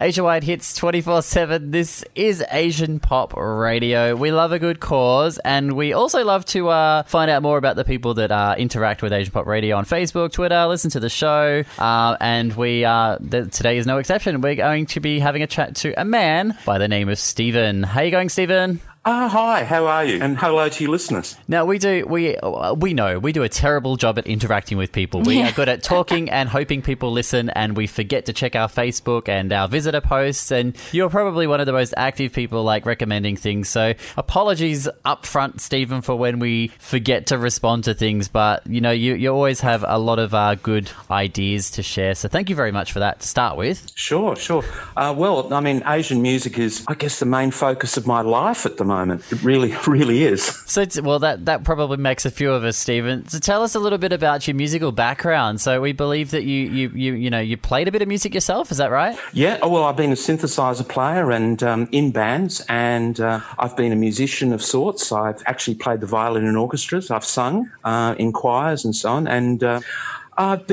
Asia-wide hits 24/7. This is Asian Pop Radio. We love a good cause, and we also love to find out more about the people that interact with Asian Pop Radio on Facebook, Twitter, listen to the show, and today is no exception. We're going to be having a chat to a man by the name of Stephen. How are you going, Stephen? Hi, how are you? And hello to your listeners. Now, we do a terrible job at interacting with people. We are good at talking and hoping people listen, and we forget to check our Facebook and our visitor posts, and you're probably one of the most active people, like, recommending things. So apologies up front, Stephen, for when we forget to respond to things, but, you know, you always have a lot of good ideas to share. So thank you very much for that to start with. Sure. Well, I mean, Asian music is, I guess, the main focus of my life at the moment. It really is. So, that probably makes a few of us, Stephen. So tell us a little bit about your musical background. So we believe that you played a bit of music yourself. Is that right? Yeah. Well, I've been a synthesizer player and in bands, and I've been a musician of sorts. I've actually played the violin in orchestras. I've sung in choirs and so on, and I've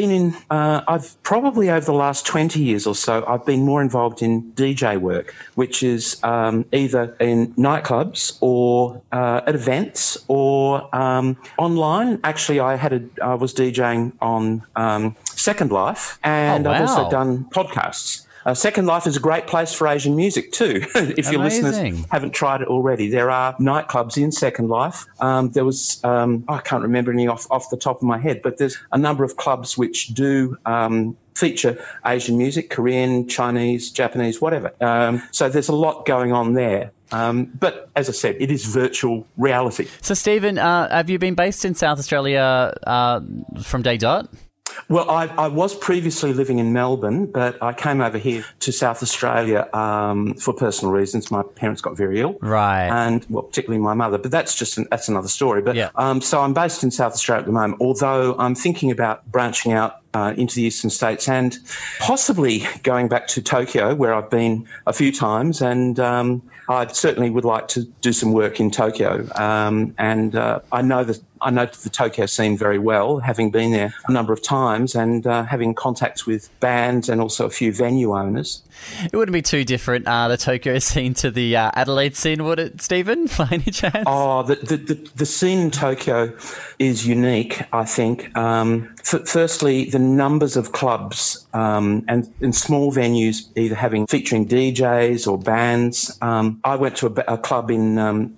probably over the last 20 years or so, I've been more involved in DJ work, which is either in nightclubs or at events or online. Actually, I was DJing on Second Life, and Oh, wow. I've also done podcasts. Second Life is a great place for Asian music too. If your listeners haven't tried it already, there are nightclubs in Second Life. There was, I can't remember any off the top of my head, but there's a number of clubs which do feature Asian music, Korean, Chinese, Japanese, whatever. So there's a lot going on there. But as I said, it is virtual reality. So, Stephen, have you been based in South Australia from day dot? Well, I was previously living in Melbourne, but I came over here to South Australia for personal reasons. My parents got very ill. Right. And, well, particularly my mother, but that's another story. But yeah. So I'm based in South Australia at the moment, although I'm thinking about branching out into the eastern states and possibly going back to Tokyo, where I've been a few times, and I certainly would like to do some work in Tokyo. And I know the Tokyo scene very well, having been there a number of times and having contacts with bands and also a few venue owners. It wouldn't be too different, the Tokyo scene to the Adelaide scene, would it, Stephen, by any chance? Oh, the scene in Tokyo is unique, I think. Firstly, the numbers of clubs and small venues either featuring DJs or bands. I went to a club in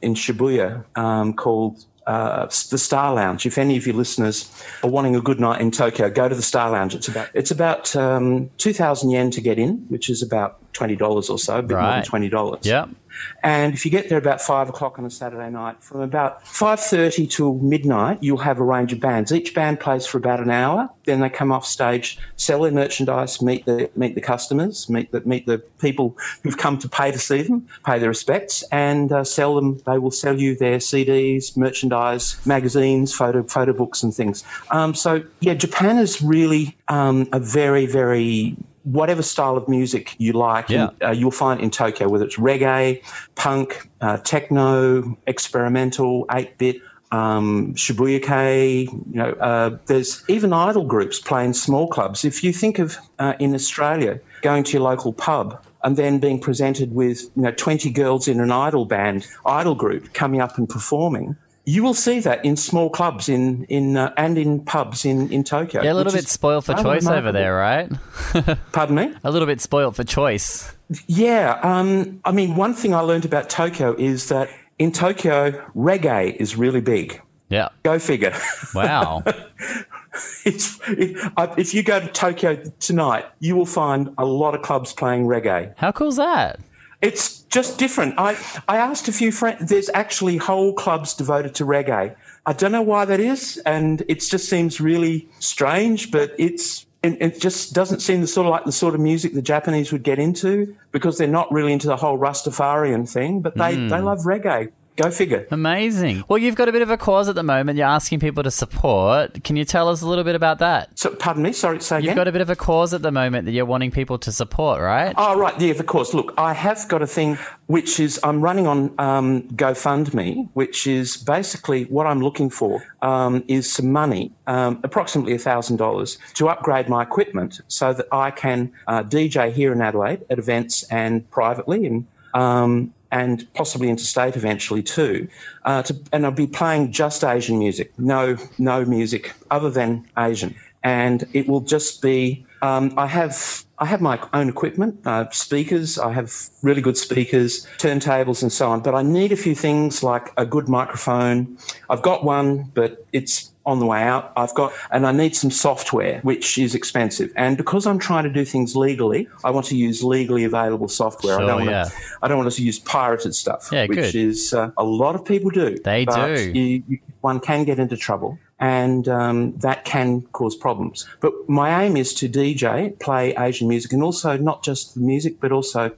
Shibuya called the Star Lounge. If any of your listeners are wanting a good night in Tokyo, go to the Star Lounge. It's about 2,000 yen to get in, which is about $20 or so, a bit more than $20. Yeah. And if you get there about 5 o'clock on a Saturday night, from about 5:30 till midnight, you'll have a range of bands. Each band plays for about an hour. Then they come off stage, sell their merchandise, meet the customers, meet the people who've come to pay to see them, pay their respects, and sell them. They will sell you their CDs, merchandise, magazines, photo books, and things. So yeah, Japan is really a very, very whatever style of music you like, you'll find in Tokyo, whether it's reggae, punk, techno, experimental, 8-bit, Shibuya-kei, there's even idol groups playing small clubs. If you think of, in Australia, going to your local pub and then being presented with, 20 girls in an idol group coming up and performing, you will see that in small clubs and in pubs in Tokyo. Yeah, a little bit spoiled for choice over there, right? Pardon me? A little bit spoiled for choice. Yeah. I mean, one thing I learned about Tokyo is that in Tokyo, reggae is really big. Yeah. Go figure. Wow. If you go to Tokyo tonight, you will find a lot of clubs playing reggae. How cool is that? It's just different. I asked a few friends. There's actually whole clubs devoted to reggae. I don't know why that is, and it just seems really strange, but it just doesn't seem the sort of music the Japanese would get into, because they're not really into the whole Rastafarian thing, but they love reggae. Go figure. Amazing. Well, you've got a bit of a cause at the moment. You're asking people to support. Can you tell us a little bit about that? So, pardon me? Sorry, say again? You've got a bit of a cause at the moment that you're wanting people to support, right? Oh, right. Yeah, of course. Look, I have got a thing which is I'm running on GoFundMe, which is basically what I'm looking for is some money, approximately $1,000, to upgrade my equipment so that I can DJ here in Adelaide at events and privately and possibly interstate eventually too. And I'll be playing just Asian music, no music other than Asian. And it will just be, I have my own equipment, speakers, I have really good speakers, turntables and so on, but I need a few things like a good microphone. I've got one, but it's on the way out. And I need some software, which is expensive. And because I'm trying to do things legally, I want to use legally available software. Sure, I don't want to use pirated stuff, which is a lot of people do. They do. One can get into trouble. And that can cause problems. But my aim is to DJ, play Asian music, and also not just the music, but also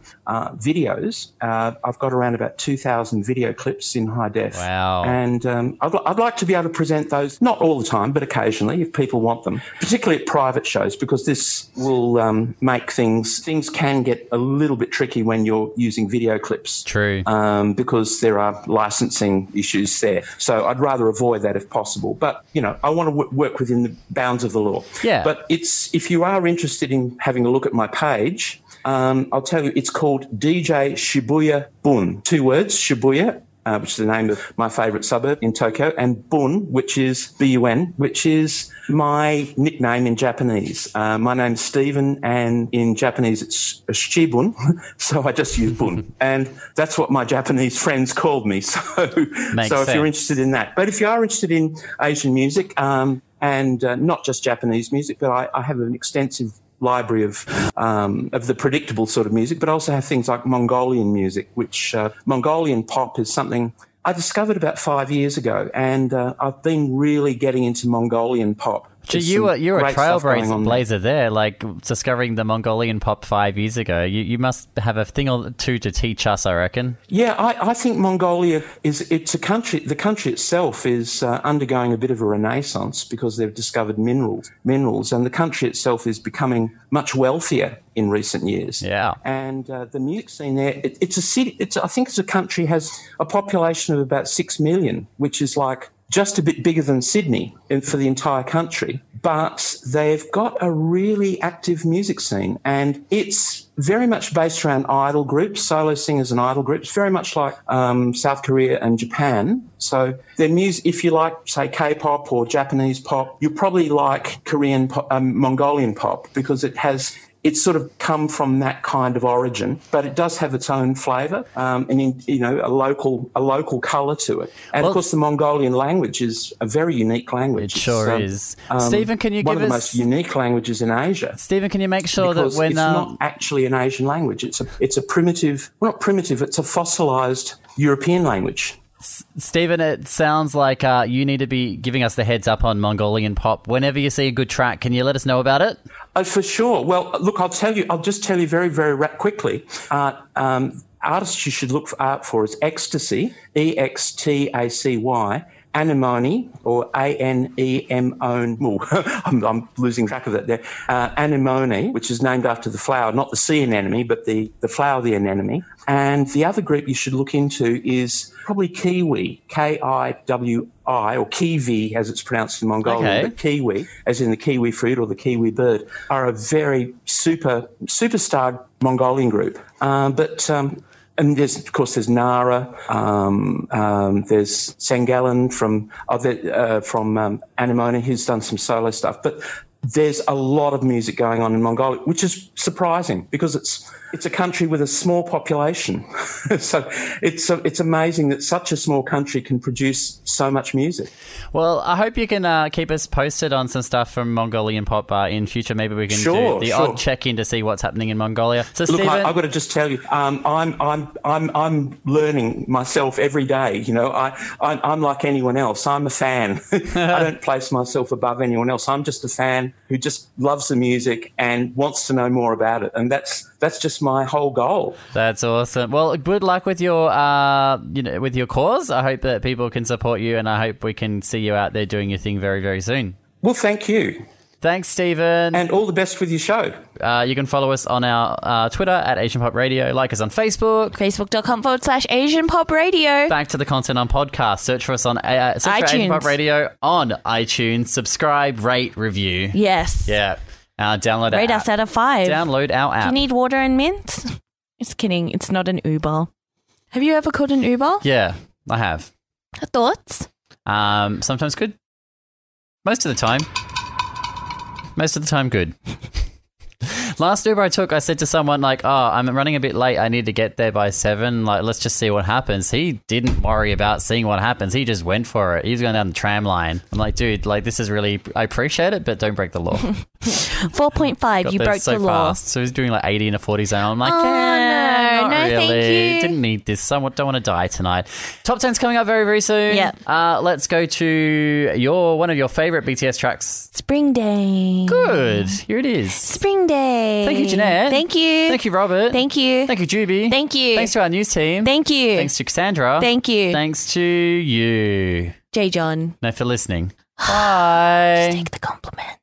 videos. I've got around about 2,000 video clips in high def. Wow. And I'd like to be able to present those, not all the time, but occasionally if people want them, particularly at private shows, because this will make things can get a little bit tricky when you're using video clips. True. Because there are licensing issues there. So I'd rather avoid that if possible. But I want to work within the bounds of the law. Yeah. But if you are interested in having a look at my page, I'll tell you, it's called DJ Shibuya Bun. 2 words, Shibuya, which is the name of my favourite suburb in Tokyo, and Bun, which is B-U-N, which is my nickname in Japanese. My name's Stephen, and in Japanese it's Shibun, so I just use Bun. And that's what my Japanese friends called me. So if you're interested in that. But if you are interested in Asian music, and not just Japanese music, but I have an extensive library of the predictable sort of music, but I also have things like Mongolian music, which Mongolian pop is something I discovered about 5 years ago, and I've been really getting into Mongolian pop. So you were a trailblazer there, like discovering the Mongolian pop 5 years ago. You must have a thing or two to teach us, I reckon. Yeah, I think Mongolia it's a country. The country itself is undergoing a bit of a renaissance because they've discovered minerals, and the country itself is becoming much wealthier in recent years. Yeah, and the music scene there, it's a city. I think it's a country has a population of about 6 million, which is like just a bit bigger than Sydney for the entire country. But they've got a really active music scene, and it's very much based around idol groups, solo singers and idol groups, very much like South Korea and Japan. So their music, if you like, say, K-pop or Japanese pop, you probably like Korean pop, Mongolian pop, because it's sort of come from that kind of origin, but it does have its own flavour and a local colour to it. And of course, the Mongolian language is a very unique language. It sure is. Stephen, can you give us one of the most unique languages in Asia? Stephen, can you make sure that when it's not actually an Asian language, it's a primitive, well, not primitive, it's a fossilised European language. Stephen, it sounds like you need to be giving us the heads up on Mongolian pop. Whenever you see a good track, can you let us know about it? For sure. Well, look, I'll just tell you very, very quickly. Artists you should look out for is Ecstasy, E-X-T-A-C-Y, Anemone, or A-N-E-M-O-N. I'm losing track of that there. Anemone, which is named after the flower, not the sea anemone, but the flower of the anemone. And the other group you should look into is probably Kiwi, K-I-W-I, or Kiwi as it's pronounced in Mongolian. Okay. But Kiwi, as in the kiwi fruit or the kiwi bird, are a very superstar Mongolian group. And there's Nara, there's Sangalan from Anemone, who's done some solo stuff. But there's a lot of music going on in Mongolia, which is surprising because it's a country with a small population. So it's amazing that such a small country can produce so much music. Well, I hope you can keep us posted on some stuff from Mongolian pop in future. Maybe we can do the odd check-in to see what's happening in Mongolia. So, look, Stephen, I've got to just tell you, I'm learning myself every day. You know, I'm like anyone else. I'm a fan. I don't place myself above anyone else. I'm just a fan who just loves the music and wants to know more about it, and that's just my whole goal. That's awesome. Well, good luck with your, with your cause. I hope that people can support you, and I hope we can see you out there doing your thing very, very soon. Well, thank you. Thanks, Stephen. And all the best with your show. You can follow us on our Twitter at Asian Pop Radio. Like us on Facebook. Facebook.com/Asian Pop Radio. Back to the content on podcast. Search for us on search for Asian Pop Radio on iTunes. Subscribe, rate, review. Yes. Yeah. Download Rate our us out of 5. Download our app. Do you need water and mints? Just kidding. It's not an Uber. Have you ever called an Uber? Yeah, I have. Thoughts? Sometimes good. Most of the time. Good. Last Uber I took, I said to someone like, I'm running a bit late. I need to get there by 7. Like, let's just see what happens. He didn't worry about seeing what happens. He just went for it. He was going down the tram line. I'm like, dude, like, this is really, I appreciate it, but don't break the law. 4.5, you broke so the law. Fast. So he's doing like 80 in a 40 zone. I'm like, no, not really. thank you. Didn't need this. Someone don't want to die tonight. Top 10's coming up very, very soon. Yep. Let's go to one of your favorite BTS tracks. Spring Day. Good. Here it is. Spring Day. Thank you, Jeanette. Thank you. Thank you, Robert. Thank you. Thank you, Juby. Thank you. Thanks to our news team. Thank you. Thanks to Cassandra. Thank you. Thanks to you. J. John. No, for listening. Bye. Just take the compliment.